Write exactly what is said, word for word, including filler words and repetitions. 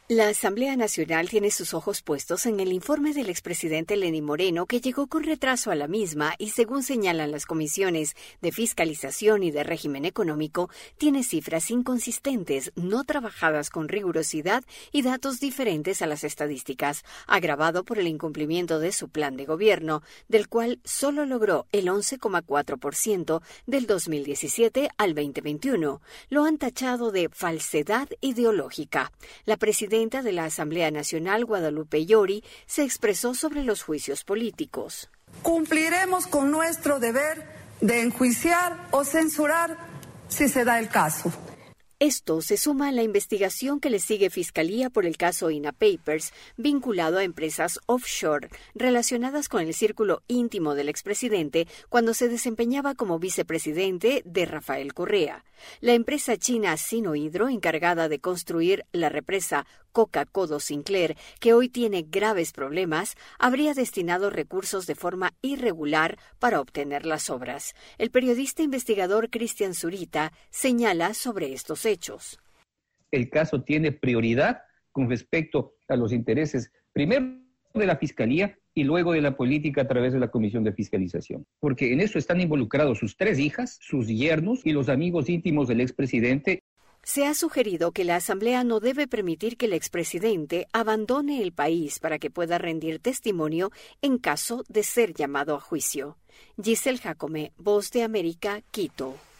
La Asamblea Nacional tiene sus ojos puestos en el informe del expresidente Lenín Moreno, que llegó con retraso a la misma y, según señalan las comisiones de fiscalización y de régimen económico, tiene cifras inconsistentes, no trabajadas con rigurosidad y datos diferentes a las estadísticas, agravado por el incumplimiento de su plan de gobierno, del cual solo logró el once coma cuatro por ciento del dos mil diecisiete al veinte veintiuno. Lo han tachado de falsedad ideológica. La presidenta de la Asamblea Nacional, Guadalupe Llori, se expresó sobre los juicios políticos. Cumpliremos con nuestro deber de enjuiciar o censurar si se da el caso. Esto se suma a la investigación que le sigue Fiscalía por el caso INA Papers, vinculado a empresas offshore relacionadas con el círculo íntimo del expresidente cuando se desempeñaba como vicepresidente de Rafael Correa. La empresa china Sinohydro, encargada de construir la represa Coca-Codo Sinclair, que hoy tiene graves problemas, habría destinado recursos de forma irregular para obtener las obras. El periodista investigador Cristian Zurita señala sobre estos hechos. El caso tiene prioridad con respecto a los intereses, primero de la Fiscalía y luego de la política a través de la Comisión de Fiscalización. Porque en eso están involucrados sus tres hijas, sus yernos y los amigos íntimos del expresidente. Se ha sugerido que la Asamblea no debe permitir que el expresidente abandone el país para que pueda rendir testimonio en caso de ser llamado a juicio. Giselle Jacome, Voz de América, Quito.